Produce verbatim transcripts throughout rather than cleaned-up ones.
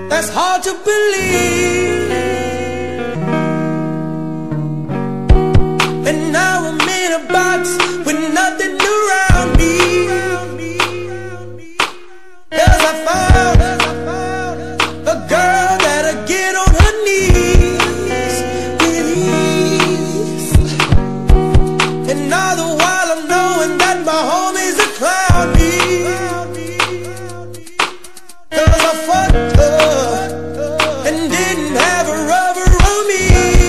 That's hard to believe. And now I'm in a box with nothing around me. 'Cause I found a girl that'll get on her knees with ease. And all the while I'm knowing that my homies are clown me. 'Cause I fucked up and didn't have a rubber on me.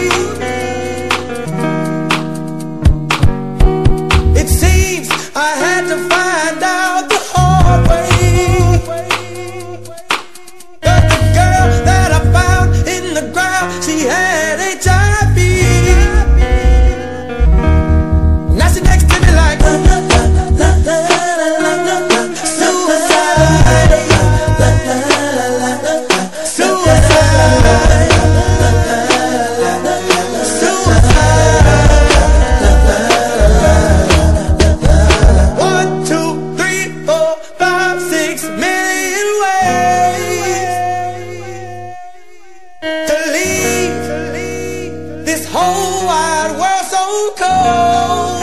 It seems I had to find out the hard way. 'Cause the girl that I found in the ground, she had H I V. Now she next to me like la, la, la, la, la, la, la, la, suicide. La, la, la, la, la, la, suicide. One, two, three, four, five, six million ways to leave this whole wide world so cold.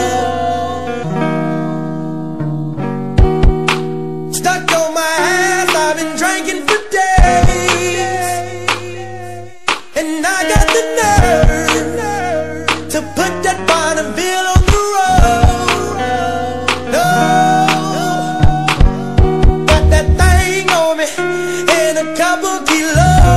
Stuck on my ass, I've been drinking for days, and I got the nerve to put that Bonneville on the road. No, got that thing on me and a couple kilos.